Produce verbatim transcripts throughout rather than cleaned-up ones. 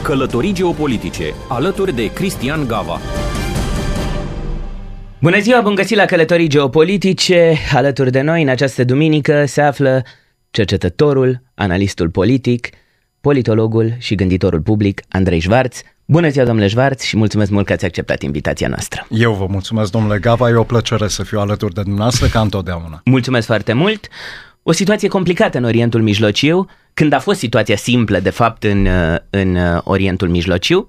Călătorii geopolitice, alături de Cristian Gava. Bună ziua, bun găsit la Călătorii geopolitice. Alături de noi în această duminică se află cercetătorul, analistul politic, politologul și gânditorul public Andrei Șvarț. Bună ziua, domnule Șvarț, și mulțumesc mult că ați acceptat invitația noastră. Eu vă mulțumesc, domnule Gava, e o plăcere să fiu alături de dumneavoastră, ca întotdeauna. Mulțumesc foarte mult. O situație complicată în Orientul Mijlociu, când a fost situația simplă, de fapt, în, în Orientul Mijlociu.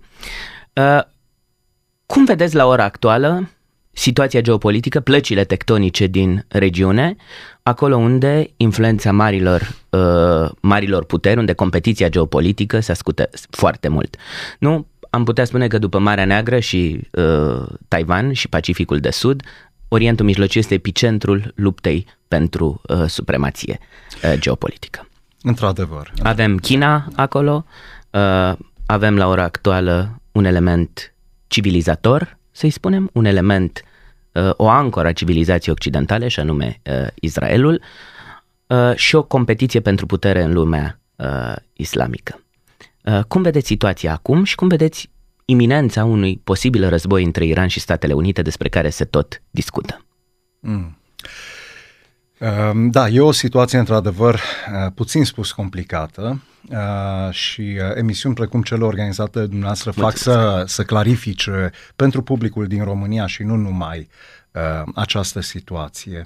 Cum vedeți la ora actuală situația geopolitică, plăcile tectonice din regiune, acolo unde influența marilor, marilor puteri, unde competiția geopolitică se ascută foarte mult? Nu? Am putea spune că după Marea Neagră și uh, Taiwan și Pacificul de Sud, Orientul Mijlociu este epicentrul luptei pentru uh, supremație uh, geopolitică. Într-adevăr. Avem China acolo, uh, avem la ora actuală un element civilizator, să-i spunem, un element, uh, o ancoră a civilizației occidentale, și anume uh, Israelul, uh, și o competiție pentru putere în lumea uh, islamică. Uh, cum vedeți situația acum și cum vedeți iminența unui posibil război între Iran și Statele Unite, despre care se tot discută? Mm. Da, e o situație într-adevăr puțin spus complicată și emisiuni precum cele organizate de dumneavoastră fac să, să clarifice pentru publicul din România și nu numai această situație.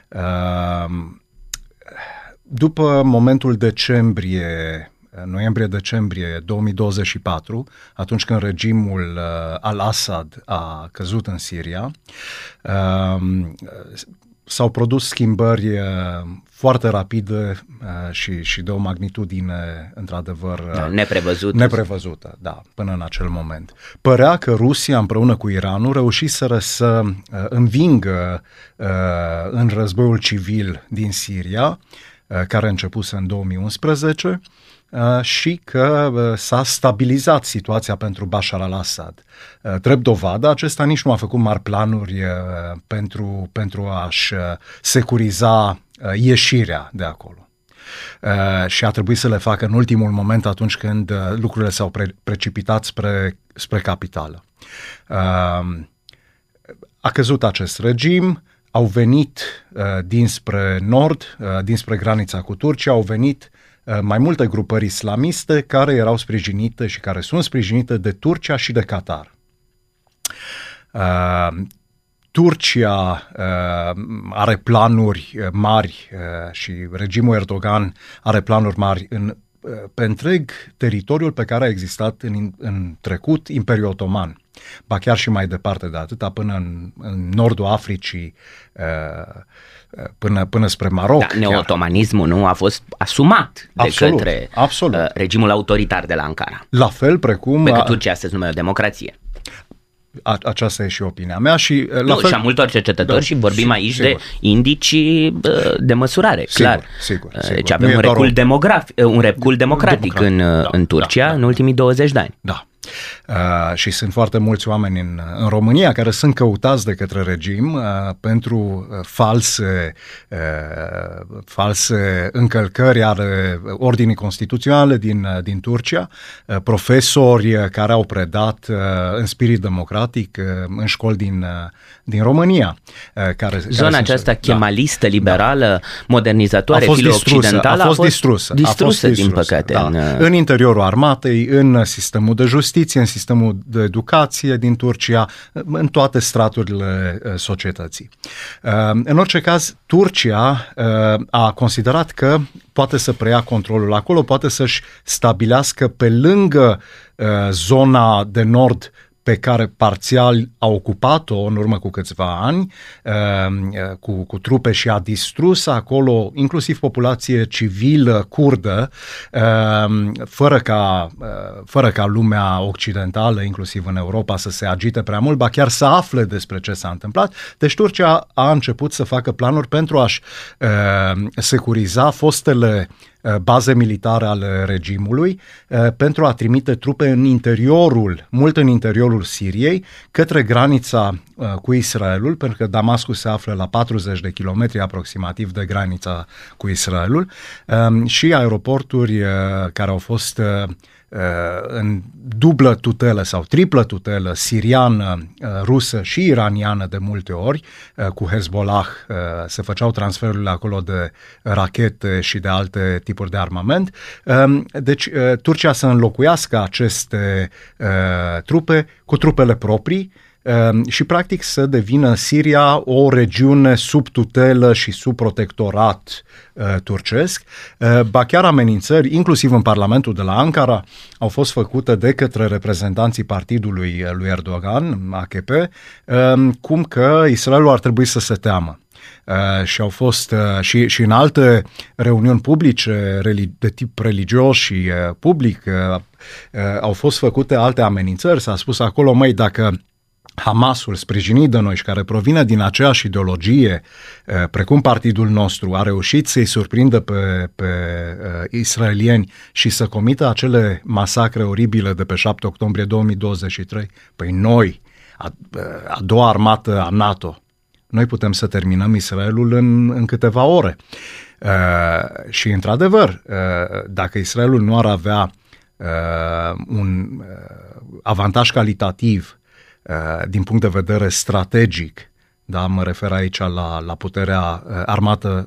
După momentul decembrie noiembrie-decembrie două mii douăzeci și patru, atunci când regimul uh, al-Assad a căzut în Siria, uh, s-au produs schimbări uh, foarte rapide uh, și, și de o magnitudine, într-adăvăr, uh, neprevăzută. neprevăzută, da, până în acel moment. Părea că Rusia, împreună cu Iranul, reușiseră să uh, învingă uh, în războiul civil din Siria, uh, care a început în două mii unsprezece, și că s-a stabilizat situația pentru Bashar al-Assad. Drept dovadă, acesta nici nu a făcut mari planuri pentru, pentru a-și securiza ieșirea de acolo. Și a trebuit să le facă în ultimul moment, atunci când lucrurile s-au pre- precipitat spre, spre capitală. A căzut acest regim, au venit dinspre nord, dinspre granița cu Turcia, au venit mai multe grupări islamiste care erau sprijinite și care sunt sprijinite de Turcia și de Qatar. Uh, Turcia uh, are planuri mari uh, și regimul Erdogan are planuri mari în, uh, pe întreg teritoriul pe care a existat în, în trecut Imperiul Otoman. Ba chiar și mai departe de atâta, până în, în nordul Africii, uh, Până, până spre Maroc. Da, neotomanismul nu a fost asumat de absolut, către absolut. Uh, regimul autoritar de la Ankara. La fel precum... Pe că Turcia astăzi nu e o democrație. A, aceasta e și opinia mea. Și, la nu, fel, și a multor cercetători, da, și vorbim sigur, aici sigur. de indici de măsurare, sigur, clar. Sigur, sigur. Deci avem un recul, o... demografic, un recul democratic, democratic în, da, în Turcia, da, da, în ultimii douăzeci de ani. Da. Uh, și sunt foarte mulți oameni în, în România care sunt căutați de către regim uh, pentru uh, false, uh, false încălcări ale ordinii constituționale din, uh, din Turcia, uh, profesori care au predat uh, în spirit democratic uh, în școli din, uh, din România. Uh, care, Zona care aceasta sunt, chemalistă, liberală, da, modernizatoare, filo-occidentală a fost distrusă, distrusă, a fost distrusă, din păcate. Da. În, în interiorul armatei, în sistemul de justiție, în sistemul de educație din Turcia, în toate straturile societății. În orice caz, Turcia a considerat că poate să preia controlul acolo, poate să-și stabilească pe lângă zona de nord pe care parțial a ocupat-o în urmă cu câțiva ani cu, cu trupe și a distrus acolo inclusiv populație civilă kurdă, fără ca, fără ca lumea occidentală, inclusiv în Europa, să se agite prea mult, ba chiar să afle despre ce s-a întâmplat. Deci Turcia a început să facă planuri pentru a-și securiza fostele baze militare ale regimului pentru a trimite trupe în interiorul, mult în interiorul Siriei, către granița cu Israelul, pentru că Damascus se află la patruzeci de kilometri aproximativ de granița cu Israelul, și aeroporturi care au fost în dublă tutelă sau triplă tutelă siriană, rusă și iraniană de multe ori, cu Hezbollah se făceau transferurile acolo de rachete și de alte tipuri de armament. Deci Turcia să înlocuiască aceste trupe cu trupele proprii și practic să devină Siria o regiune sub tutelă și sub protectorat uh, turcesc. Uh, ba chiar amenințări, inclusiv în Parlamentul de la Ankara, au fost făcute de către reprezentanții partidului lui Erdogan, A K P, uh, cum că Israelul ar trebui să se teamă. Uh, și au fost uh, și, și în alte reuniuni publice de tip religios și uh, public uh, uh, au fost făcute alte amenințări. S-a spus acolo, măi, dacă Hamasul, sprijinit de noi și care provine din aceeași ideologie, precum partidul nostru, a reușit să-i surprindă pe, pe uh, israelieni și să comită acele masacre oribile de pe șapte octombrie două mii douăzeci și trei, păi noi, a, a doua armată a NATO, noi putem să terminăm Israelul în, în câteva ore. Uh, și, într-adevăr, uh, dacă Israelul nu ar avea uh, un uh, avantaj calitativ din punct de vedere strategic, da, mă refer aici la, la puterea armată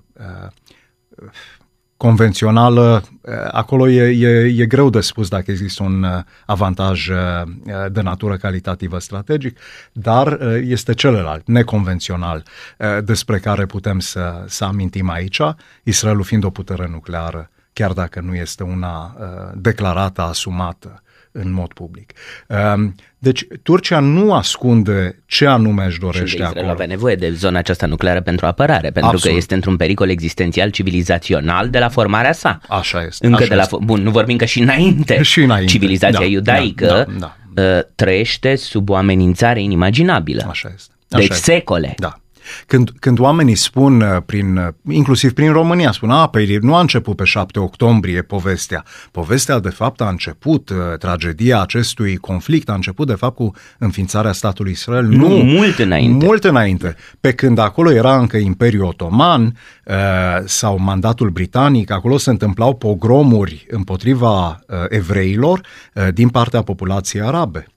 convențională, acolo e, e, e greu de spus dacă există un avantaj de natură calitativă strategic, dar este celălalt, neconvențional, despre care putem să, să amintim aici, Israelul fiind o putere nucleară, chiar dacă nu este una declarată, asumată în mod public. Deci Turcia nu ascunde ce anume își dorește și Israel acolo. avea nevoie de zona aceasta nucleară pentru apărare, pentru Absolut. Că este într-un pericol existențial civilizațional de la formarea sa. Așa este. Încă așa de la este. Bun, nu vorbim că și înainte, și înainte. Civilizația da, iudaică da, da, da. trăiește sub o amenințare inimaginabilă. Așa este. Așa deci este. secole. Da. Când, când oamenii spun, prin, inclusiv prin România, spun, a, păi nu a început pe șapte octombrie povestea. Povestea, de fapt, a început, tragedia acestui conflict a început, de fapt, cu înființarea statului Israel. Nu, nu mult înainte. Mult înainte. Pe când acolo era încă Imperiul Otoman sau mandatul britanic, acolo se întâmplau pogromuri împotriva evreilor din partea populației arabe,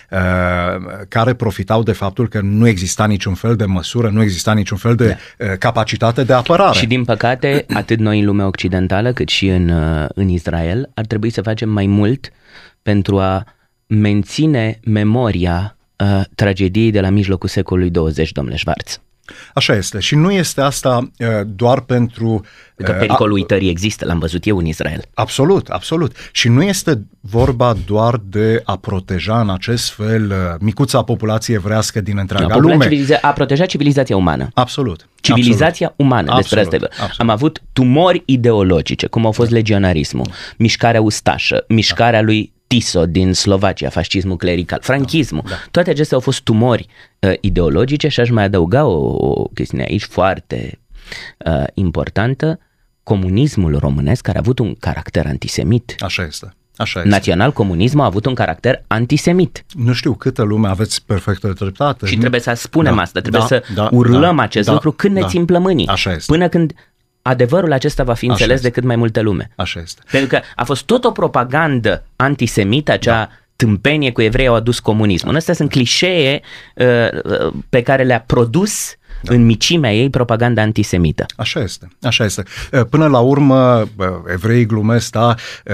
care profitau de faptul că nu exista niciun fel de măsură, nu exista niciun fel de da. capacitate de apărare. Și din păcate, atât noi în lumea occidentală, cât și în, în Israel, ar trebui să facem mai mult pentru a menține memoria uh, tragediei de la mijlocul secolului douăzeci, domnule Schwarz. Așa este. Și nu este asta uh, doar pentru... Că pericolul uitării există, l-am văzut eu în Israel. Absolut, absolut. Și nu este vorba doar de a proteja în acest fel uh, micuța populație evrească din întreaga no, lume. Civiliza- a proteja civilizația umană. Absolut. Civilizația absolut. umană, despre absolut, asta. absolut. Am avut tumori ideologice, cum au fost legionarismul, mișcarea ustașă, mișcarea da. lui Tiso din Slovacia, fascismul clerical, franchismul. Da, da. Toate acestea au fost tumori uh, ideologice și aș mai adăuga o, o chestiune aici foarte uh, importantă, comunismul românesc care a avut un caracter antisemit. Așa este. Așa este. Național-comunismul a avut un caracter antisemit. Nu știu câtă lume, aveți perfectă dreptate. Și trebuie să spunem da, asta, trebuie da, să da, urlăm da, acest da, lucru când da, ne țin plămânii. Așa este. Până când adevărul acesta va fi înțeles de cât mai multă lume. Așa este. Pentru că a fost tot o propagandă antisemită, acea da. tâmpenie cu evrei au adus comunismul. Da. Astea sunt clișee uh, pe care le-a produs da. în micimea ei propaganda antisemită. Așa este, așa este. Până la urmă, evreii glumesc, da,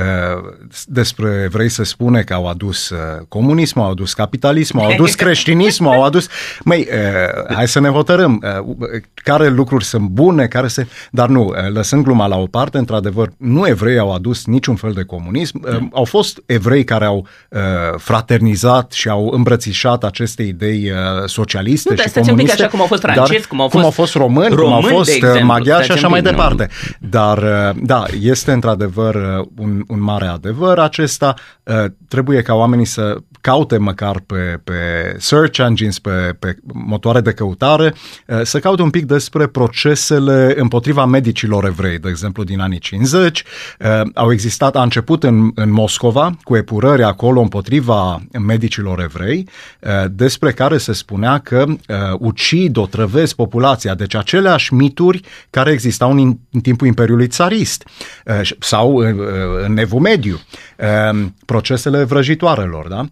despre evrei se spune că au adus comunismul, au adus capitalismul, au adus creștinismul, au adus... Măi, hai să ne hotărâm care lucruri sunt bune, care se... Dar nu, lăsând gluma la o parte, într-adevăr, nu evreii au adus niciun fel de comunism. Mm. Au fost evrei care au fraternizat și au îmbrățișat aceste idei socialiste nu, și comuniste. Un pic așa cum au fost francezi, cum au fost, cum au fost români, români, cum au fost exemplu, maghiari și așa mai pic, departe. Nu. Dar, da, este într-adevăr un, un mare adevăr acesta. Trebuie ca oamenii să caute măcar pe, pe search engines, pe, pe motoare de căutare, să caute un pic despre procesele împotriva medicilor evrei, de exemplu, din anii cincizeci. Au existat, a început în, în Moscova, cu epurări acolo împotriva medicilor evrei, despre care se spunea că ucid, otrăvesc salvezi populația. Deci aceleași mituri care existau în, în timpul Imperiului Țarist sau în Evul Mediu, procesele vrăjitoarelor, da?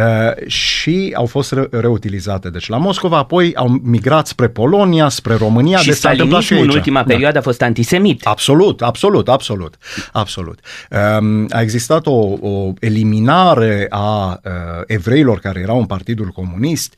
Și au fost reutilizate. Deci la Moscova, apoi au migrat spre Polonia, spre România. Și deci stalinismul în ultima perioadă da. a fost antisemit. Absolut, absolut, absolut, absolut. A existat o, o eliminare a evreilor care erau în Partidul Comunist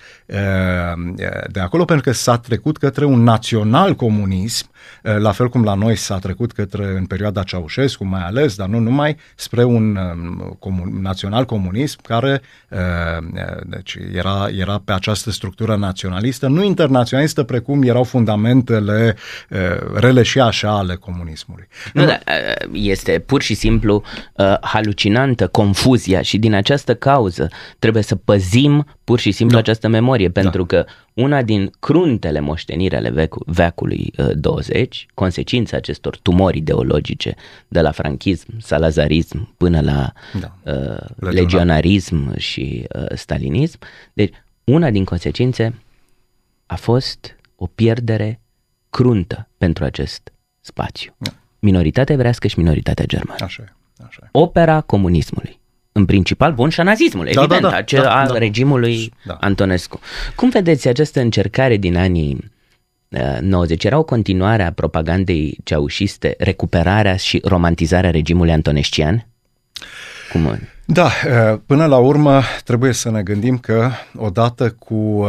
de acolo, pentru că s-a trecut către un național-comunism, la fel cum la noi s-a trecut către, în perioada Ceaușescu mai ales, dar nu numai, spre un comun, național-comunism care deci era, era pe această structură naționalistă, nu internaționalistă precum erau fundamentele rele și așa ale comunismului. Nu, da, este pur și simplu uh, halucinantă confuzia și din această cauză trebuie să păzim pur și simplu da. această memorie, pentru da. că una din cruntele moșteniri ale vecu- veacului uh, douăzeci, consecința acestor tumori ideologice de la franchism, salazarism până la da. uh, legionarism și uh, stalinism, deci una din consecințe a fost o pierdere cruntă pentru acest spațiu. Da. Minoritatea evrească și minoritatea germană. Așa e, așa e. Opera comunismului. În principal, bun, și a nazismului, da, evident, da, da, acel da, al da. regimului da. Antonescu. Cum vedeți această încercare din anii uh, nouăzeci? Era o continuare a propagandei ceaușiste, recuperarea și romantizarea regimului antonescian? Cum? Da, uh, până la urmă trebuie să ne gândim că odată cu uh,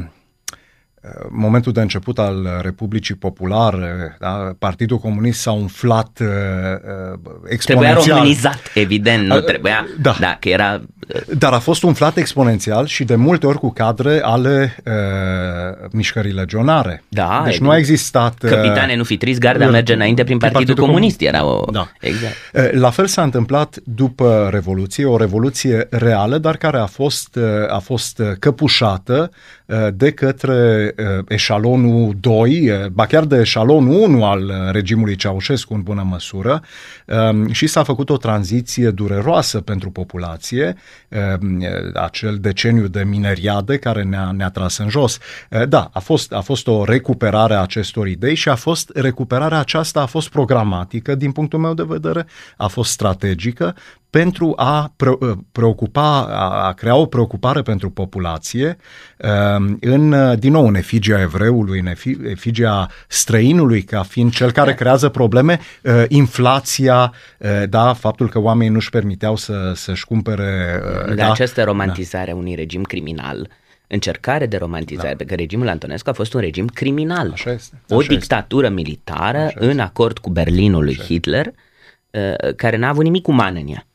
momentul de început al Republicii Populare, da, Partidul Comunist s-a umflat uh, exponențial. Trebuia românizat, evident, nu trebuia, da. da, că era... Dar a fost umflat exponențial și de multe ori cu cadre ale uh, mișcării legionare. Da, deci evident. nu a existat... Uh, Capitane, nu fi trist, garda merge înainte prin Partidul, Partidul Comunist. Comunist. Era o... Da. Exact. Uh, la fel s-a întâmplat după Revoluție, o revoluție reală, dar care a fost, uh, a fost căpușată uh, de către uh, eșalonul doi, uh, ba chiar de eșalonul unu al regimului Ceaușescu în bună măsură, uh, și s-a făcut o tranziție dureroasă pentru populație, acel deceniu de mineriade care ne-a, ne-a tras în jos. Da, a fost, a fost o recuperare a acestor idei și a fost recuperarea aceasta a fost programatică din punctul meu de vedere, a fost strategică pentru a preocupa, a crea o preocupare pentru populație în, din nou, în efigia evreului, în efigia străinului ca fiind cel care creează probleme, inflația, da, faptul că oamenii nu-și permiteau să, să-și cumpere... De da, această romantizare a da. unui regim criminal, încercare de romantizare, da. pe că regimul Antonescu a fost un regim criminal. Așa este. O Așa dictatură este. militară Așa în este. acord cu Berlinul lui Hitler, care n-a avut nimic uman în ea.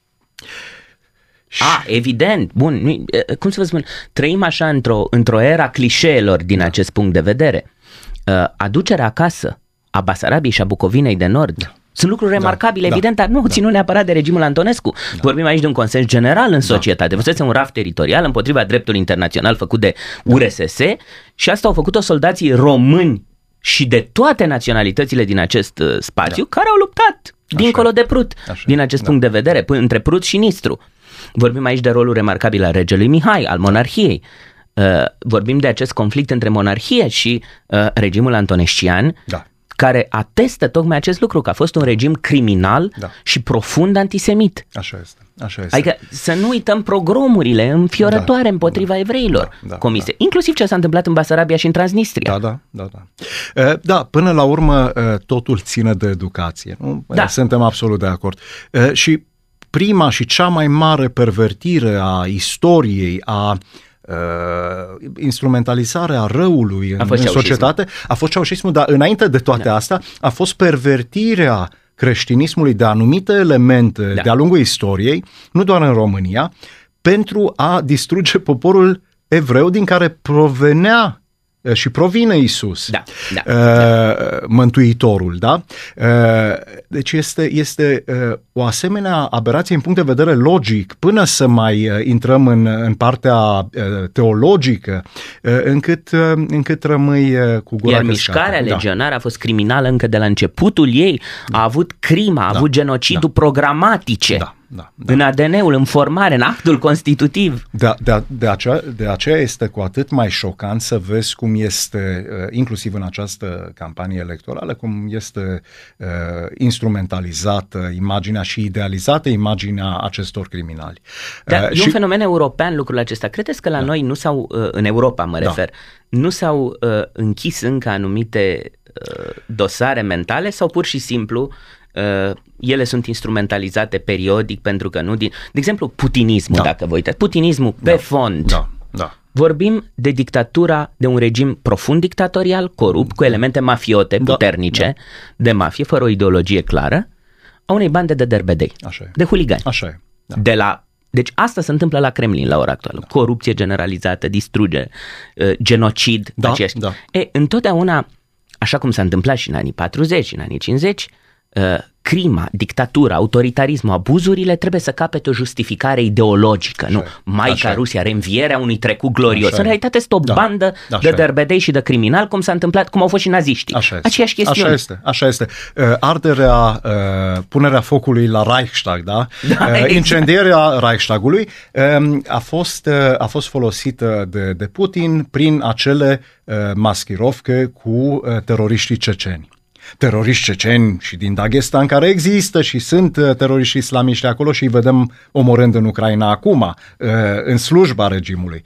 A, evident, bun, nu, cum să vă spun, trăim așa într-o, într-o era clișeelor din da. acest punct de vedere. Aducerea acasă a Basarabiei și a Bucovinei de Nord da. sunt lucruri remarcabile, da, evident, dar nu da. ținut neapărat de regimul Antonescu. Da. Vorbim aici de un consens general în societate. Da. Văzute un raft teritorial împotriva dreptului internațional făcut de U R S S și asta au făcut-o soldații români și de toate naționalitățile din acest spațiu da. care au luptat Așa dincolo e. de Prut, Așa din acest da. punct de vedere, până între Prut și Nistru. Vorbim aici de rolul remarcabil al regelui Mihai, al monarhiei. Uh, vorbim de acest conflict între monarhie și uh, regimul antonescian, da. care atestă tocmai acest lucru, că a fost un regim criminal da. și profund antisemit. Așa este. Așa este. Adică să nu uităm pogromurile înfiorătoare da, împotriva da, evreilor da, da, comise, da. inclusiv ce s-a întâmplat în Basarabia și în Transnistria. Da, da, da. Da, da până la urmă totul ține de educație. Nu? Da. Suntem absolut de acord. Și prima și cea mai mare pervertire a istoriei, a Uh, instrumentalizarea răului în, în societate a fost ceaușismul, dar înainte de toate da. astea a fost pervertirea creștinismului de anumite elemente da. de-a lungul istoriei, nu doar în România, pentru a distruge poporul evreu din care provenea și provine Iisus, da, da, uh, da. Mântuitorul, da? Uh, deci este, este uh, o asemenea aberație în punct de vedere logic, până să mai uh, intrăm în, în partea uh, teologică, uh, încât, uh, încât rămâi uh, cu gura Iar căscată. mișcarea legionară da. a fost criminală încă de la începutul ei, a avut crima, a da. avut genocidul da. programatice. Da. da, da. În A D N-ul, în formare, în actul constitutiv. De, de, de, aceea, de aceea este cu atât mai șocant să vezi cum este, inclusiv în această campanie electorală, cum este uh, instrumentalizată imaginea și idealizată imaginea acestor criminali. Dar uh, e și... un fenomen european lucrul acesta. Credeți că la da. noi nu s-au, uh, în Europa mă refer, da. nu s-au uh, închis încă anumite uh, dosare mentale sau pur și simplu Uh, ele sunt instrumentalizate periodic pentru că nu din... De exemplu, putinismul, da. dacă vă uitați, putinismul pe da. fond. Da. Da. Vorbim de dictatura, de un regim profund dictatorial, corupt, cu elemente mafiote puternice, da. Da. de mafie, fără o ideologie clară, a unei bande de derbedei, Așa e. de huligani. Așa e. Da. De la... Deci asta se întâmplă la Kremlin la ora actuală. Da. Corupție generalizată, distrugere, uh, genocid. Da, acești. da. E, întotdeauna, așa cum s-a întâmplat și în anii patruzeci, în anii cincizeci, Uh, crima, dictatura, autoritarismul, abuzurile trebuie să capete o justificare ideologică, așa nu? Maica Rusia, reînvierea unui trecut glorios. Așa în realitate este o da. bandă așa de derbedei și de criminali, cum s-a întâmplat, cum au fost și naziștii. Așa Aceeași chestiune. Așa este, așa este. Uh, arderea, uh, punerea focului la Reichstag, da? da uh, incendierea Reichstagului uh, a, fost, uh, a fost folosită de, de Putin prin acele uh, maskirovke cu uh, teroriștii ceceni. Teroriști ceceni și din Dagestan care există și sunt teroriști islamiști acolo și îi vedem omorând în Ucraina acum, în slujba regimului.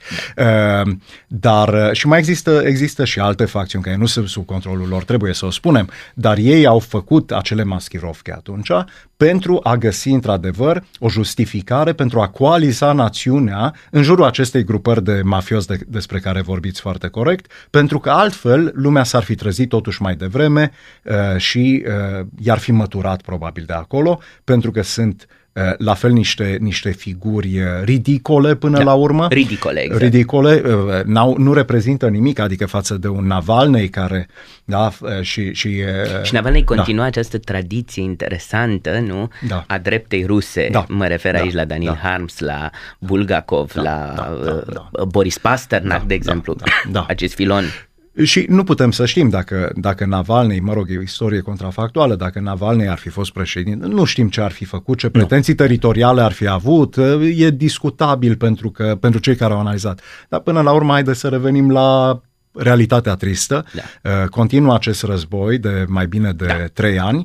Dar și mai există, există și alte facțiuni care nu sunt sub controlul lor, trebuie să o spunem, dar ei au făcut acele maskirovke atunci pentru a găsi într-adevăr o justificare pentru a coaliza națiunea în jurul acestei grupări de mafioți de, despre care vorbiți foarte corect, pentru că altfel lumea s-ar fi trezit totuși mai devreme uh, și uh, i-ar fi măturat probabil de acolo, pentru că sunt uh, la fel niște, niște figuri ridicole până da, la urmă. Ridicole, exact. Ridicole, uh, n-au, nu reprezintă nimic, adică față de un Navalny care... Da, și, și, și Navalny continua da. această tradiție interesantă, nu? Da. A dreptei ruse. Da. Mă refer da. aici la Daniel da. Harms, la Bulgakov, da. la da. Da. Da. Boris Pasternak, da. de exemplu, da. Da. acest filon. Și nu putem să știm dacă, dacă Navalny, mă rog, e o istorie contrafactuală, dacă Navalny ar fi fost președinte, nu știm ce ar fi făcut, ce pretenții nu. teritoriale ar fi avut, e discutabil pentru, că, pentru cei care au analizat. Dar până la urmă, haide să revenim la realitatea tristă. Da. Continuă acest război de mai bine de da. trei ani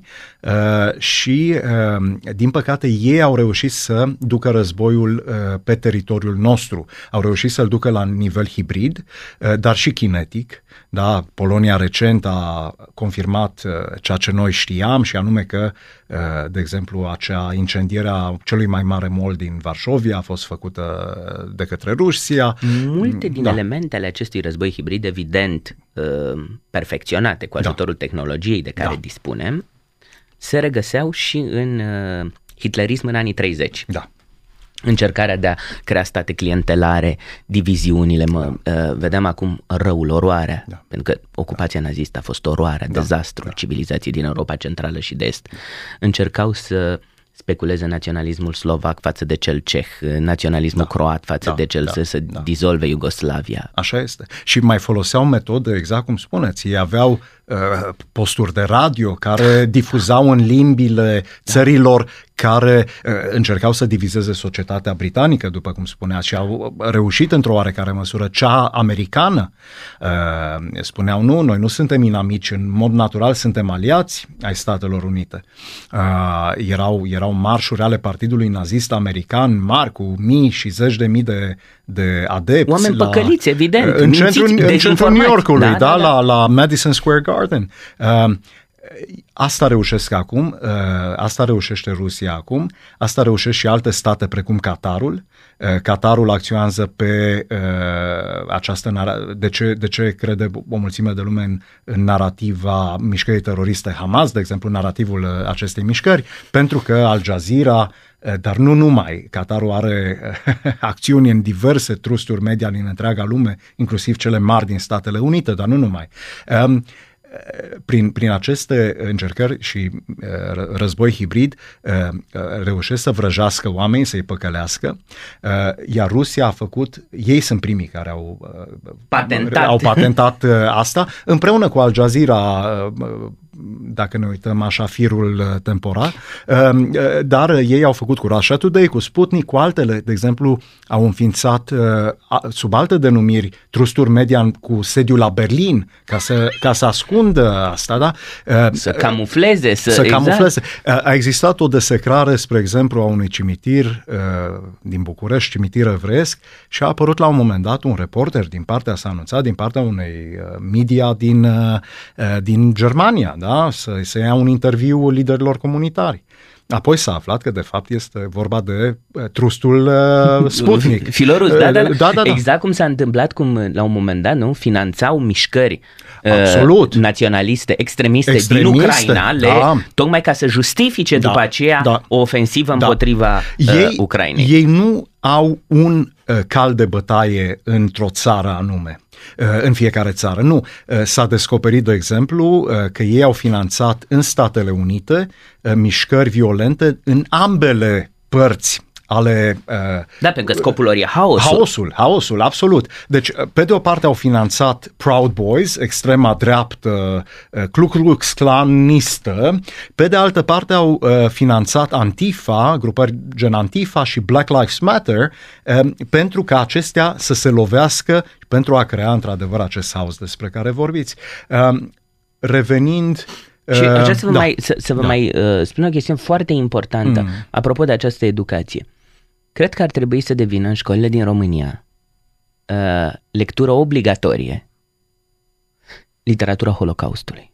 și, din păcate, ei au reușit să ducă războiul pe teritoriul nostru. Au reușit să-l ducă la nivel hibrid, dar și kinetic. Da, Polonia recent a confirmat ceea ce noi știam și anume că, de exemplu, acea incendiere a celui mai mare mall din Varșovia a fost făcută de către Rusia. Multe din da. elementele acestui război hibrid, evident, perfecționate cu ajutorul da. tehnologiei de care da. dispunem, se regăseau și în hitlerism în anii treizeci. Da. Încercarea de a crea state clientelare, diviziunile, mă, da. uh, vedem acum răul, oroarea, da. pentru că ocupația da. nazistă a fost oroarea, da. dezastrul da. civilizației din Europa Centrală și de Est. Încercau să speculeze naționalismul slovac față de cel ceh, naționalismul da. croat față da. de cel da. să se da. dizolve Iugoslavia. Așa este. Și mai foloseau metode, exact cum spuneți, ei aveau uh, posturi de radio care difuzau în limbile da. țărilor care uh, încercau să divizeze societatea britanică, după cum spuneați, și au reușit într-o oarecare măsură. Cea americană uh, spuneau, nu, noi nu suntem inamici, în mod natural suntem aliați ai Statelor Unite. Uh, erau, erau marșuri ale Partidului Nazist American, mari, cu mii și zeci de mii de, de adepți. Oameni la, păcăliți, evident. În centrul, în centrul New Yorkului, da, da, da, da. La, la Madison Square Garden. Uh, Asta reușesc acum, asta reușește Rusia acum, asta reușesc și alte state precum Qatarul. Qatarul acționează pe această nara- de ce, de ce crede o mulțime de lume în, în narativa mișcării teroriste Hamas, de exemplu, narativul acestei mișcări, pentru că Al Jazeera, dar nu numai, Qatarul are acțiuni în diverse trusturi media din întreaga lume, inclusiv cele mari din Statele Unite, dar nu numai. prin, prin aceste încercări și război hibrid reușesc să vrăjească oameni, să-i păcălească, iar Rusia a făcut, ei sunt primii care au patentat, au patentat asta, împreună cu Al Jazeera, dacă ne uităm așa firul temporal, dar ei au făcut cu Russia Today, cu Sputnik, cu altele, de exemplu, au înființat sub alte denumiri trusturi media cu sediul la Berlin, ca să, ca să ascundă asta, da? Să camufleze. Să, să exact. camufleze. A existat o desecrare, spre exemplu, a unui cimitir din București, cimitir evreiesc, și a apărut la un moment dat un reporter din partea, s-a anunțat, din partea unei media din, din Germania, da? Da? Să, să ia un interviu liderilor comunitari. Apoi s-a aflat că de fapt este vorba de trustul uh, Sputnik. Filorus, da, da, da. da, da, da. Exact cum s-a întâmplat, cum la un moment dat, nu, finanțau mișcări Absolut. Uh, naționaliste, extremiste, extremiste din Ucraina, le, da. tocmai ca să justifice da, după aceea da, o ofensivă da. împotriva ei, uh, Ucrainei. Ei nu au un uh, cal de bătaie într-o țară anume, uh, în fiecare țară. Nu. Uh, s-a descoperit, de exemplu, uh, că ei au finanțat în Statele Unite uh, mișcări violente în ambele părți ale... Uh, da, pentru că scopul lor e haosul. Haosul, haosul, absolut. Deci, pe de o parte au finanțat Proud Boys, extrema dreaptă, uh, Ku Klux Klanistă, pe de altă parte au uh, finanțat Antifa, grupări gen Antifa și Black Lives Matter, uh, pentru ca acestea să se lovească și pentru a crea într-adevăr acest haos despre care vorbiți. Uh, revenind... Și aș vrea să vă da, mai, să, să vă da. mai uh, spun o chestiune foarte importantă mm. apropo de această educație. Cred că ar trebui să devină în școlile din România uh, lectură obligatorie literatura Holocaustului,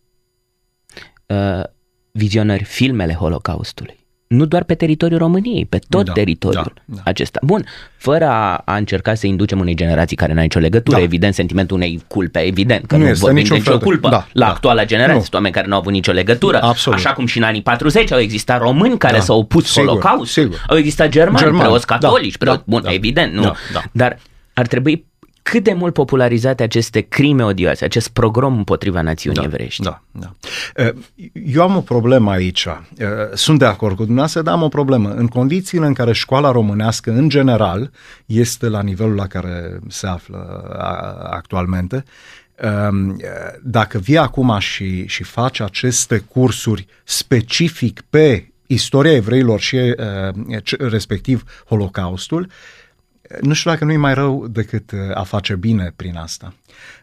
uh, vizionări, filmele Holocaustului. Nu doar pe teritoriul României, pe tot da, teritoriul da, da. acesta. Bun, fără a, a încerca să inducem unei generații care n-a nicio legătură, da. evident, sentimentul unei culpe, evident, că nu, nu vorbim de nicio culpă da, la da. actuala generație, sunt oameni care nu au avut nicio legătură. Absolut. Așa cum și în anii patruzeci au existat români care da. s-au opus sigur, Holocaustului, sigur. au existat germani, germani. preoți catolici, da, preoți, da, bun, da, evident, nu. Da, da. Dar ar trebui cât de mult popularizate aceste crime odioase, acest pogrom împotriva națiunii da, evreiești. Da, da. Eu am o problemă aici. Sunt de acord cu dumneavoastră, dar am o problemă. În condițiile în care școala românească, în general, este la nivelul la care se află actualmente, dacă vii acum și, și faci aceste cursuri specific pe istoria evreilor și respectiv Holocaustul, nu știu dacă nu e mai rău decât a face bine prin asta.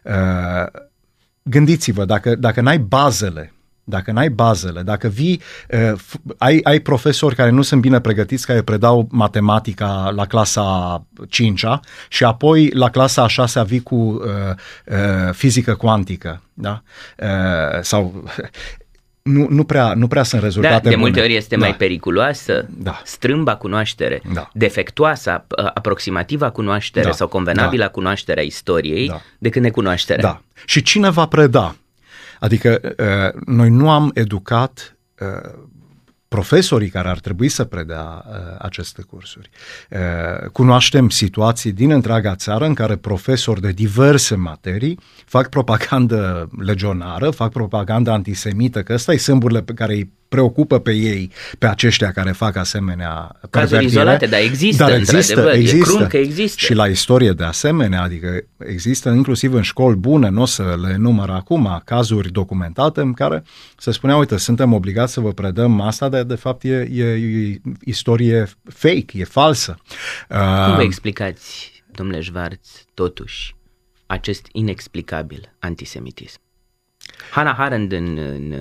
Gândiți-vă, dacă, dacă n-ai bazele, dacă n-ai bazele, dacă vii, ai, ai profesori care nu sunt bine pregătiți, care predau matematica la clasa cincea și apoi la clasa a șasea vii cu uh, uh, fizică cuantică, da? Uh, sau... Nu, nu, prea, nu prea sunt rezultate da, de bune. multe ori este da. mai periculoasă, da. strâmba cunoaștere, da. defectuoasă, aproximativa cunoaștere da. sau convenabilă da. cunoaștere a istoriei da. decât necunoașterea. Da. Și cine va preda? Adică noi nu am educat profesorii care ar trebui să predea uh, aceste cursuri. Uh, cunoaștem situații din întreaga țară în care profesori de diverse materii fac propagandă legionară, fac propagandă antisemită, că ăsta e sâmburile pe care îi preocupă pe ei, pe aceștia care fac asemenea cazuri izolate, dar există, dar există, există. E crum că există. Și la istorie de asemenea, adică există inclusiv în școli bune, nu o să le număr acum, cazuri documentate în care se spunea, uite, suntem obligați să vă predăm asta, dar de fapt e, e, e istorie fake, e falsă. Cum vă explicați, domnule Schwarz, totuși, acest inexplicabil antisemitism? Hannah Arendt în, în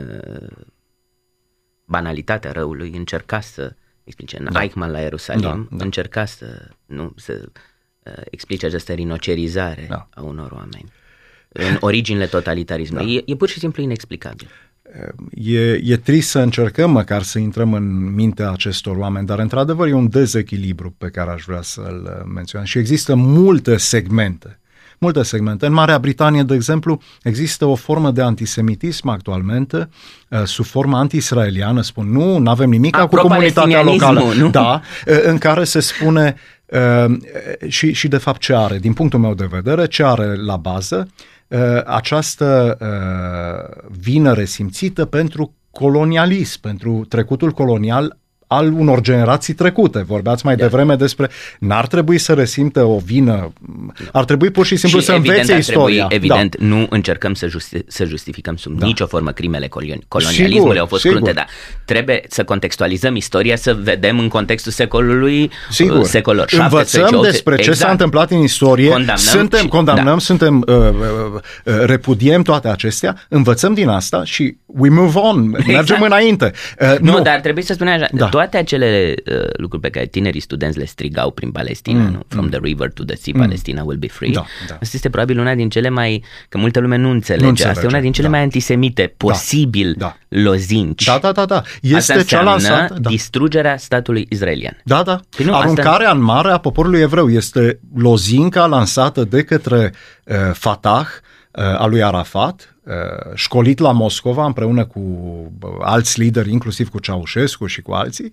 banalitatea răului încerca să explice, în da. Eichmann la Ierusalim, da, da. încerca să, nu, să uh, explice această rinocerizare da. a unor oameni în originile totalitarismului. Da. E, e pur și simplu inexplicabil. E, e trist să încercăm măcar să intrăm în mintea acestor oameni, dar într-adevăr e un dezechilibru pe care aș vrea să-l menționez. Și există multe segmente Multe segmente. În Marea Britanie, de exemplu, există o formă de antisemitism actualmente, uh, sub formă anti-israeliană, spun nu, nu avem nimic cu comunitatea locală, nu? Da, uh, în care se spune uh, și, și de fapt ce are, din punctul meu de vedere, ce are la bază, această vină resimțită pentru colonialism, pentru trecutul colonial al unor generații trecute. Vorbeați mai da. devreme despre n-ar trebui să resimtă o vină, ar trebui pur și simplu și să evident, învețe istoria. Trebui, evident, da. nu încercăm să, justi- să justificăm sub da. nicio formă crimele colonialismului, sigur, au fost sigur. crunte, dar trebuie să contextualizăm istoria, să vedem în contextul secolului sigur. secolor șaptesprezece Învățăm despre exact. ce s-a întâmplat în istorie, condamnăm, suntem, și, condamnăm, da. suntem, uh, uh, repudiem toate acestea, învățăm din asta și we move on, exact. mergem înainte. Uh, nu, nu, dar trebuie să spunem așa, da. toate acele uh, lucruri pe care tinerii studenți le strigau prin Palestina, mm, nu? From mm. the river to the sea, mm. Palestina will be free. Da, da. Asta este probabil una din cele mai, că multă lume nu înțelege, nu înțelege. Asta e una din cele da. mai antisemite posibil da. lozinci. Da, da, da, da. Este asta cea lansată, da. distrugerea statului izraelian. Da, da. Păi nu, aruncarea asta... în mare a poporului evreu este lozinca lansată de către uh, Fatah, uh, a lui Arafat, școlit la Moscova împreună cu alți lideri, inclusiv cu Ceaușescu și cu alții,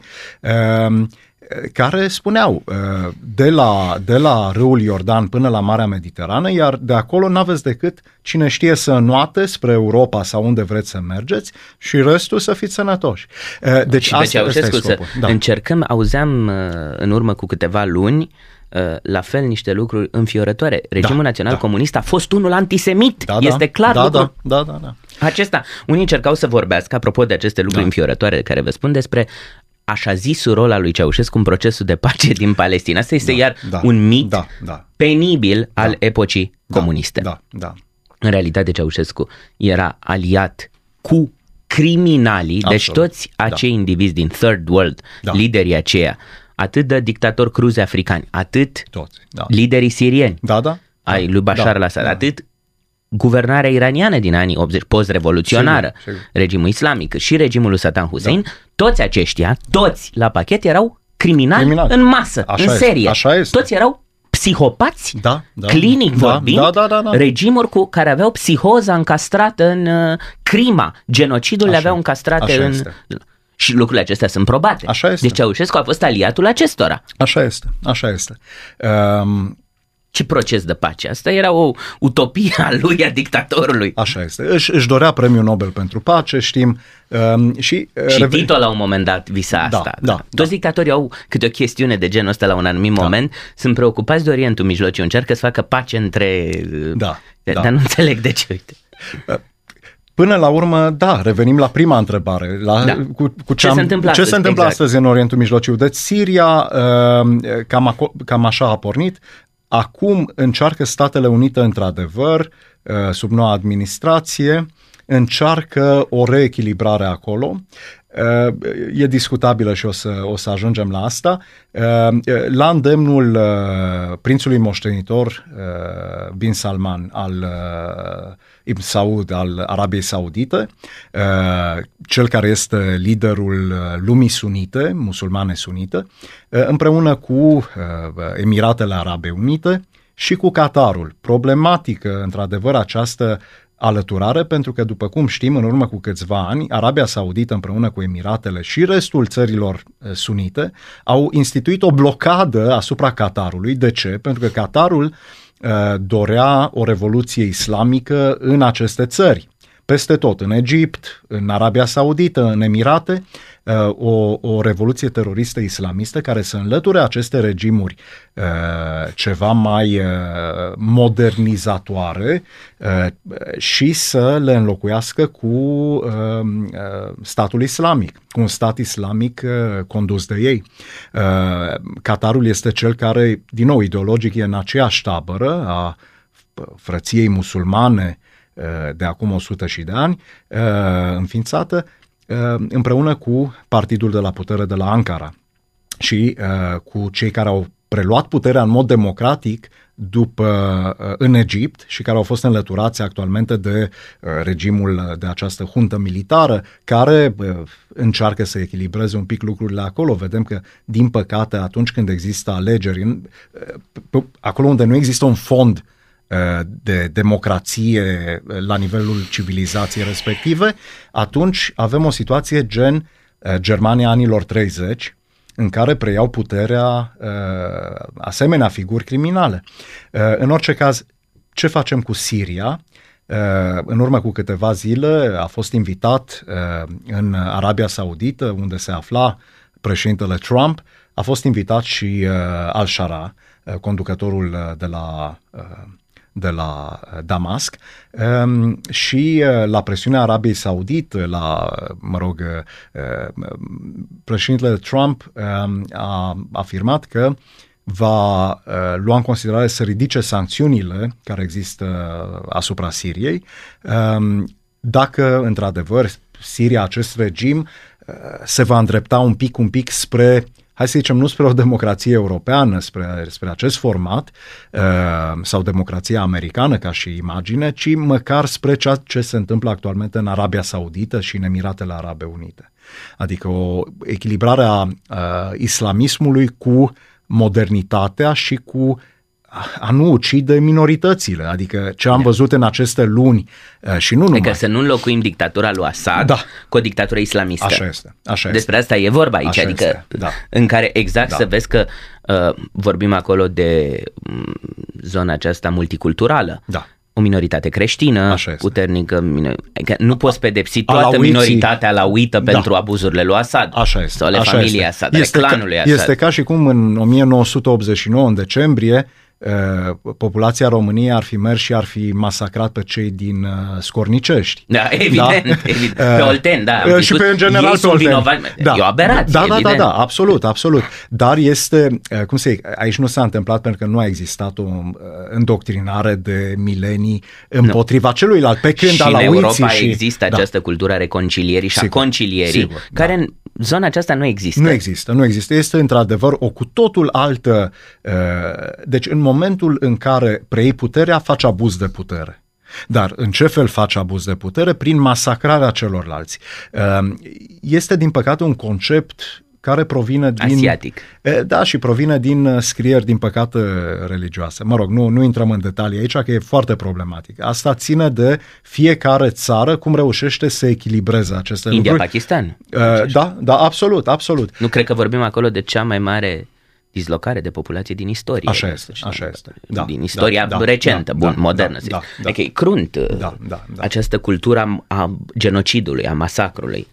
care spuneau de la, de la râul Iordan până la Marea Mediterană, iar de acolo n-aveți decât cine știe să înoate spre Europa sau unde vreți să mergeți și restul să fiți sănătoși. Deci și pe Ceaușescu să da. încercăm, auzeam în urmă cu câteva luni la fel niște lucruri înfiorătoare. Regimul da, Național da. Comunist a fost unul antisemit. Da, este clar da, lucru. Da, da, da, da. Acesta. Unii încercau să vorbească, apropo de aceste lucruri da. înfiorătoare de care vă spun, despre așa zisul rol al lui Ceaușescu în procesul de pace din Palestina. Asta este da, iar da, un mit da, da. penibil da. al epocii da, comuniste. Da, da. În realitate Ceaușescu era aliat cu criminalii, absolut. Deci toți acei da. indivizi din Third World, da. liderii aceia, atât de dictatori cruzi africani, atât toți, da. liderii sirieni da, da. ai lui Bashar da, al-Assad, da. atât guvernarea iraniană din anii optzeci, post-revoluționară, sigur, sigur. regimul islamic și regimul lui Saddam Hussein, da. toți aceștia, toți la pachet erau criminali, criminali. în masă, așa în este, serie. Așa este. Toți erau psihopați, da, da, clinic da, vorbind, da, da, da, da. regimuri cu care aveau psihoza încastrată în uh, crima, genocidul le aveau încastrate așa în... Este. Și lucrurile acestea sunt probate. Așa este. Deci Ceaușescu a fost aliatul acestora. Așa este, așa este. Um... Ce proces de pace? Asta era o utopie a lui, a dictatorului. Așa este. Își, își dorea premiul Nobel pentru pace, știm. Um, și și reve... Tito la un moment dat visa da, asta. Da, Toți da. dictatorii au câte o chestiune de genul ăsta la un anumit da. moment. Sunt preocupați de Orientul Mijlociu, încearcă să facă pace între... Da, dar da. nu înțeleg de ce, uite. Până la urmă, da, revenim la prima întrebare. La, da. cu, cu ce, ce se întâmplă, ce astăzi, se întâmplă exact. astăzi în Orientul Mijlociu? Deci Siria, cam, cam așa a pornit. Acum încearcă Statele Unite, într-adevăr, sub noua administrație, încearcă o reechilibrare acolo. E discutabilă și o să, o să ajungem la asta. La îndemnul prințului moștenitor bin Salman al Ibn Saud, al Arabiei Saudite, cel care este liderul lumii sunite, musulmane sunite, împreună cu Emiratele Arabe Unite și cu Qatarul. Problematică, într-adevăr, această alăturare, pentru că, după cum știm, în urmă cu câțiva ani, Arabia Saudită împreună cu Emiratele și restul țărilor sunite au instituit o blocadă asupra Qatarului. De ce? Pentru că Qatarul uh, dorea o revoluție islamică în aceste țări. Peste tot, în Egipt, în Arabia Saudită, în Emirate, o, o revoluție teroristă islamistă care să înlăture aceste regimuri ceva mai modernizatoare și să le înlocuiască cu statul islamic, cu un stat islamic condus de ei. Qatarul este cel care, din nou, ideologic e în aceeași tabără a frăției musulmane de acum o sută și de ani, înființată împreună cu partidul de la putere de la Ankara și cu cei care au preluat puterea în mod democratic după, în Egipt și care au fost înlăturați actualmente de regimul de această juntă militară care încearcă să echilibreze un pic lucrurile acolo. Vedem că, din păcate, atunci când există alegeri, acolo unde nu există un fond de democrație la nivelul civilizației respective, atunci avem o situație gen Germania anilor treizeci, în care preiau puterea asemenea figuri criminale. În orice caz, ce facem cu Siria? În urmă cu câteva zile a fost invitat în Arabia Saudită, unde se afla președintele Trump, a fost invitat și Al-Shara, conducătorul de la, de la Damasc, și la presiunea Arabiei Saudite, la, mă rog, președintele Trump a afirmat că va uh, lua în considerare să ridice sancțiunile care există asupra Siriei, um, dacă, într-adevăr, Siria, acest regim, uh, se va îndrepta un pic, un pic spre, hai să zicem, nu spre o democrație europeană, spre, spre acest format, uh, sau democrația americană ca și imagine, ci măcar spre ceea ce se întâmplă actualmente în Arabia Saudită și în Emiratele Arabe Unite. Adică o echilibrare a uh, islamismului cu modernitatea și cu a nu ucide minoritățile, adică ce am văzut în aceste luni și nu numai. Adică să nu înlocuim dictatura lui Assad da. cu o dictatură islamistă. Așa este. Așa Despre este. asta e vorba aici, Așa adică da. în care exact da. să vezi că uh, vorbim acolo de um, zona aceasta multiculturală. Da. O minoritate creștină, puternică, adică nu poți pedepsi toată alauiții, minoritatea alauită da. pentru abuzurile lui Assad. Așa este. Sau ale așa familiei este. Assad, este ale clanului ca, Assad. Este ca și cum în o mie nouă sute optzeci și nouă, în decembrie, populația României ar fi mers și ar fi masacrat pe cei din uh, Scornicești. Da, evident, da? evident. Pe Olteni, da. Uh, și pe în general pe Olteni. Da. E o aberație, da, da, evident. da, da, absolut, absolut. Dar este, uh, cum să zic, aici nu s-a întâmplat pentru că nu a existat o uh, îndoctrinare de milenii împotriva no. celuilalt. Pe când și în Europa și... există da. această cultură a reconcilierii și sigur, a concilierii, sigur, care da. în zona aceasta nu există. Nu există, nu există. Este într-adevăr o cu totul altă... Uh, deci în momentul în care preiei puterea, faci abuz de putere. Dar în ce fel faci abuz de putere? Prin masacrarea celorlalți. Uh, este din păcate un concept care provine din... Asiatic. Da, și provine din scrieri, din păcate, religioase. Mă rog, nu, nu intrăm în detalii aici, că e foarte problematic. Asta ține de fiecare țară, cum reușește să echilibreze aceste India, lucruri. Pakistan. Uh, da, da, absolut, absolut. Nu cred că vorbim acolo de cea mai mare dislocare de populație din istorie. Așa este, așa este. Da, din istoria da, recentă, da, bun, da, modernă. Da, da, da. Adică e crunt da, da, da. această cultură a genocidului, a masacrului.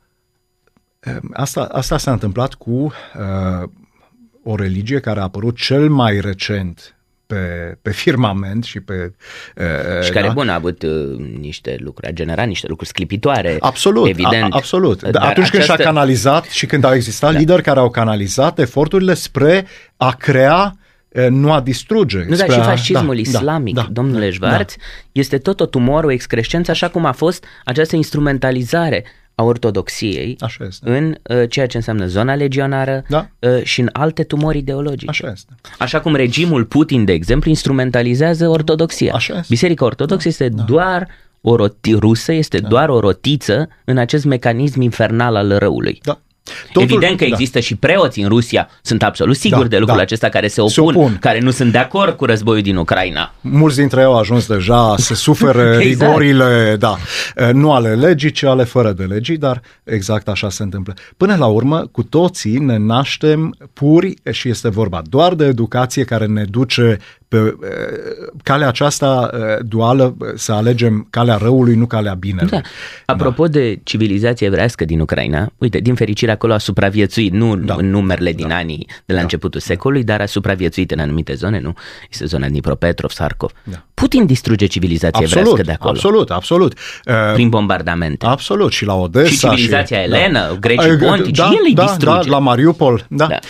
Asta, asta s-a întâmplat cu uh, o religie care a apărut cel mai recent pe, pe firmament și pe... Uh, și care, da? bun, a avut uh, niște lucruri, a generat niște lucruri sclipitoare. Absolut, evident. A, absolut. Dar Dar atunci această... când și-a canalizat și când au existat da. lideri care au canalizat eforturile spre a crea, nu a distruge. Nu, dar și fascismul da, islamic, da, domnule Schwarz, da. este tot o tumoră, o excrescență, așa cum a fost această instrumentalizare a ortodoxiei în uh, ceea ce înseamnă zona legionară da. uh, și în alte tumori ideologice. Așa este. Așa cum regimul Putin, de exemplu, instrumentalizează ortodoxia. Așa este. Biserica ortodoxă da. este da. doar o roti, rusă, este da. doar o rotiță în acest mecanism infernal al răului. Da. Totul, Evident că există da. și preoți în Rusia, sunt absolut sigur da, de lucrul da. acesta, care se opun, se opun, care nu sunt de acord cu războiul din Ucraina. Mulți dintre ei au ajuns deja să sufere exact. rigorile, da, nu ale legii, ci ale fără de legii, dar exact așa se întâmplă. Până la urmă, cu toții ne naștem puri și este vorba doar de educație care ne duce pe calea aceasta duală, să alegem calea răului, nu calea binelui. Da. Apropo da. de civilizația evrească din Ucraina, uite, din fericire acolo a supraviețuit, nu da. în numerele din da. anii de la da. începutul secolului, dar a supraviețuit în anumite zone, nu? Este zona Dnipropetrov, Sarkov. Da. Putin distruge civilizația absolut, evrească de acolo. Absolut, absolut. Prin bombardamente. Absolut, și la Odessa. Și civilizația și, elenă, da. grecii pontici, da, el îi da, distruge. Da, la Mariupol, da. da.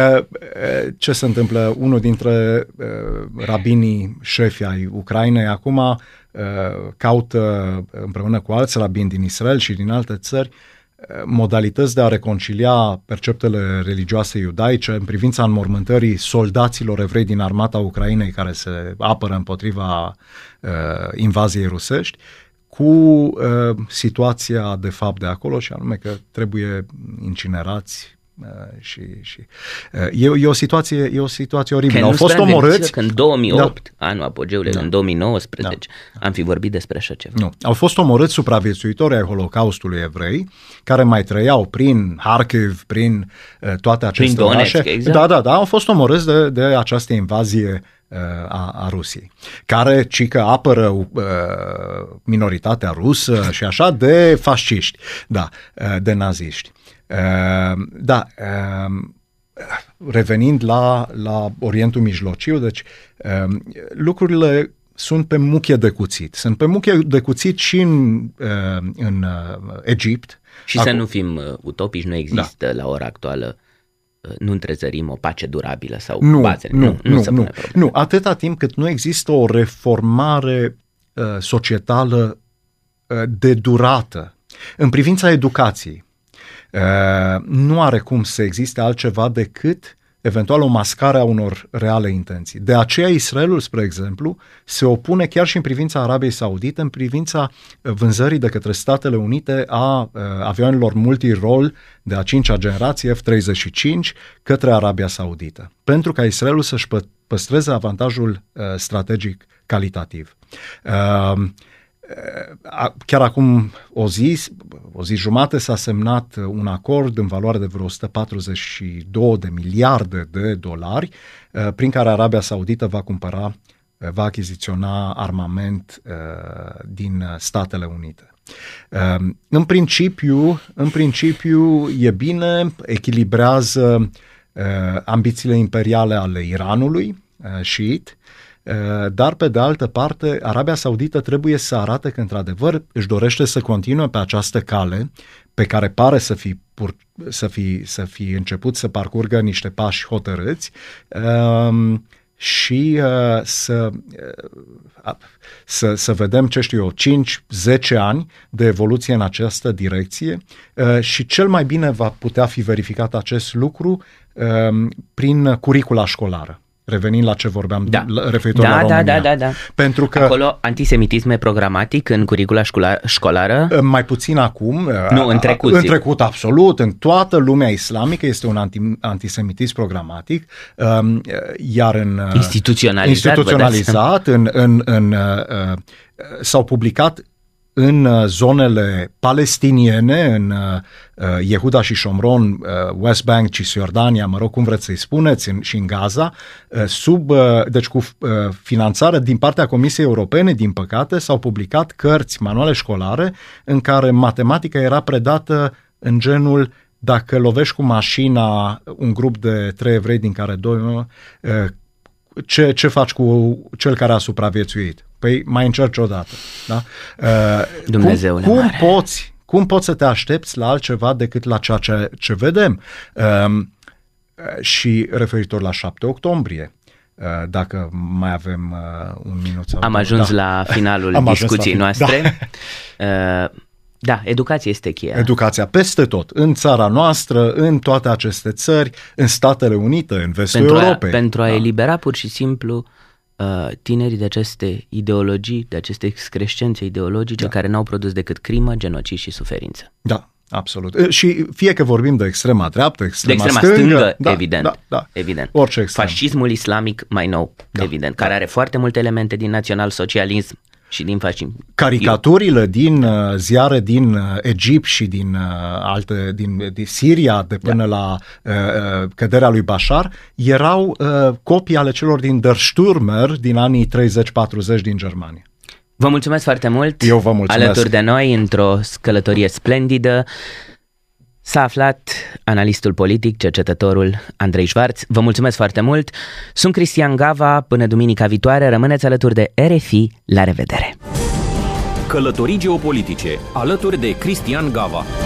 Ce se întâmplă? Unul dintre rabinii șefi ai Ucrainei acum caută împreună cu alți rabini din Israel și din alte țări modalități de a reconcilia perceptele religioase iudaice în privința înmormântării soldaților evrei din armata Ucrainei care se apără împotriva uh, invaziei rusești cu uh, situația de fapt de acolo și anume că trebuie incinerați Și, și e, e, o situație, e o situație oribilă. Că Au fost omorâți. Că în două mii opt, da. anul apogeului, da. în două mii nouăsprezece, da. am fi vorbit despre așa ceva. Nu. Au fost omorâți supraviețuitori ai Holocaustului evrei, care mai trăiau prin Harkiv, prin uh, toate aceste prin Donetsk, orașe. exact. Da, da, da, au fost omorâți de, de această invazie uh, a, a Rusiei, care cică apără uh, minoritatea rusă și așa de fasciști, da, uh, de naziști. Uh, da, uh, revenind la, la Orientul Mijlociu, deci uh, lucrurile sunt pe muchie de cuțit. Sunt pe muchie de cuțit și în, uh, în uh, Egipt. Și Acum, să nu fim uh, utopici, nu există da. la ora actuală, uh, nu întrezărim o pace durabilă sau nu, bazele. Nu, nu, nu, nu, nu, nu. Atâta timp cât nu există o reformare uh, societală uh, de durată în privința educației. Uh, nu are cum să existe altceva decât eventual o mascare a unor reale intenții. De aceea Israelul, spre exemplu, se opune chiar și în privința Arabiei Saudite, în privința vânzării de către Statele Unite a uh, avioanelor multirol de a cincea generație F treizeci și cinci către Arabia Saudită, pentru ca Israelul să-și pă- păstreze avantajul uh, strategic calitativ. Uh, Chiar acum o zi, o zi jumate s-a semnat un acord în valoare de vreo o sută patruzeci și două de miliarde de dolari prin care Arabia Saudită va cumpăra, va achiziționa armament din Statele Unite. În principiu, în principiu e bine, echilibrează ambițiile imperiale ale Iranului, șiit, dar pe de altă parte Arabia Saudită trebuie să arate că într-adevăr își dorește să continue pe această cale pe care pare să fi, pur, să fi, să fi început să parcurgă niște pași hotărâți um, și uh, să, uh, să, să vedem, ce știu eu, cinci zece ani de evoluție în această direcție uh, și cel mai bine va putea fi verificat acest lucru uh, prin curicula școlară. Revenind la ce vorbeam, da. referitor da, la România. Da, da, da, da. Pentru că acolo antisemitism e programatic în curicula școlară? Mai puțin acum. Nu, în trecut. În trecut, absolut. În toată lumea islamică este un anti, antisemitism programatic, iar în... Instituționalizat. Instituționalizat, în, în, în, s-au publicat în zonele palestiniene, în uh, Yehuda și Shomron, uh, West Bank, Cisjordania, mă rog, cum vreți să-i spuneți, în, și în Gaza, uh, sub, uh, deci cu uh, finanțare din partea Comisiei Europene, din păcate, s-au publicat cărți, manuale școlare, în care matematica era predată în genul: dacă lovești cu mașina un grup de trei evrei, din care doi, uh, ce, ce faci cu cel care a supraviețuit? Păi mai încerci odată. Da? Uh, Dumnezeule cum, cum, mare. poți, cum poți să te aștepți la altceva decât la ceea ce, ce vedem? Uh, și referitor la șapte octombrie, uh, dacă mai avem uh, un minut sau... Am ajuns da. la finalul Am discuției la fin- noastre. Da. Uh, Da, educația este cheia. Educația peste tot, în țara noastră, în toate aceste țări, în Statele Unite, în vestul pentru Europei. A, pentru a da. elibera pur și simplu uh, tinerii de aceste ideologii, de aceste excrescențe ideologice da. care n-au produs decât crimă, genocid și suferință. Da, absolut. Și fie că vorbim de extrema dreaptă, extrema, de extrema stângă, stângă, da, evident. Da, da. evident. Orice extrem. Fascismul islamic mai nou, da, evident, care da. are foarte multe elemente din național-socialism și din fascism. Caricaturile din uh, ziare din uh, Egipt și din uh, alte din, din Siria de până da. la uh, căderea lui Bashar erau uh, copii ale celor din Der Stürmer din anii treizeci patruzeci din Germania. Vă mulțumesc foarte mult. Eu vă mulțumesc. Alături de noi într-o călătorie splendidă s-a aflat analistul politic, cercetătorul Andrei Schwarz. Vă mulțumesc foarte mult. Sunt Cristian Gava. Până duminica viitoare, rămâneți alături de R F I. La revedere! Călătorii geopolitice, alături de Cristian Gava.